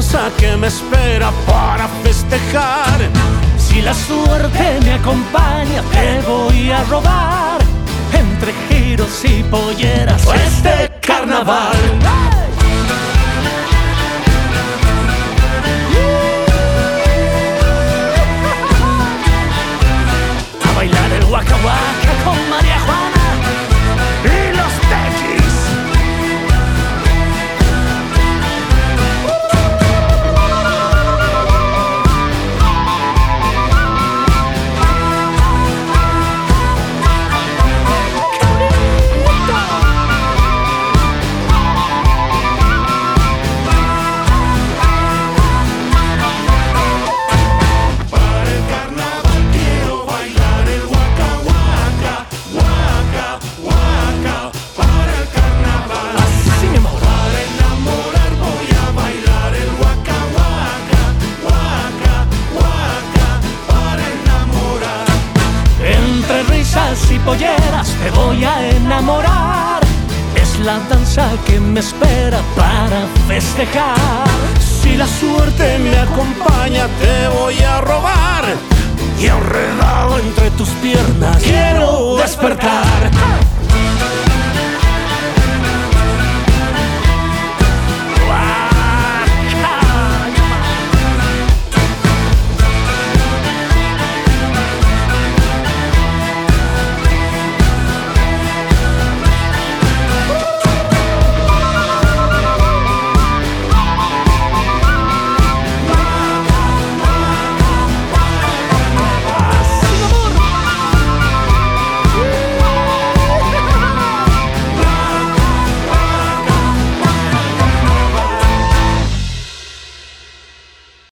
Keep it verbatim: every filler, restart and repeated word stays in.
danza que me espera para festejar. Si la suerte me acompaña, te voy a robar entre giros y polleras este carnaval. A bailar el Waka Waka con María Juana y los Tequis. Y polleras te voy a enamorar. Es la danza que me espera para festejar. Si la suerte me acompaña, te voy a robar. Y enredado entre tus piernas quiero despertar.